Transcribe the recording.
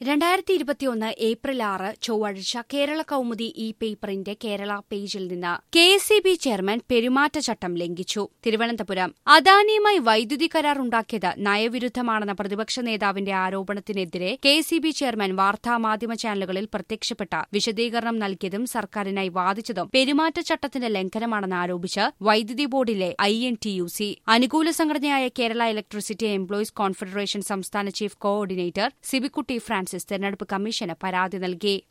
2021 April 6 ചൊവ്വാഴ്ച കേരള കൗമുദി ഈ പേപ്പറിന്റെ കേരള പേജിൽ നിന്ന് കെഎസ്ഇബി ചെയർമാൻ പെരുമാറ്റച്ചട്ടം ലംഘിച്ചു. തിരുവനന്തപുരം അദാനിയുമായി വൈദ്യുതി കരാർ ഉണ്ടാക്കിയത് നയവിരുദ്ധമാണെന്ന പ്രതിപക്ഷ നേതാവിന്റെ ആരോപണത്തിനെതിരെ കെഎസ്ഇബി ചെയർമാൻ വാർത്താമാധ്യമ ചാനലുകളിൽ പ്രത്യക്ഷപ്പെട്ട വിശദീകരണം നൽകിയതും സർക്കാരിനായി വാദിച്ചതും പെരുമാറ്റച്ചട്ടത്തിന്റെ ലംഘനമാണെന്ന് ആരോപിച്ച് വൈദ്യുതി ബോർഡിലെ INTUC അനുകൂല സംഘടനയായ കേരള ഇലക്ട്രിസിറ്റി എംപ്ലോയീസ് കോൺഫെഡറേഷൻ സംസ്ഥാന ചീഫ് കോഓർഡിനേറ്റർ സിബിക്കുട്ടി ഫ്രാൻസിസ് തെരഞ്ഞെടുപ്പ് കമ്മീഷന് പരാതി നൽകി.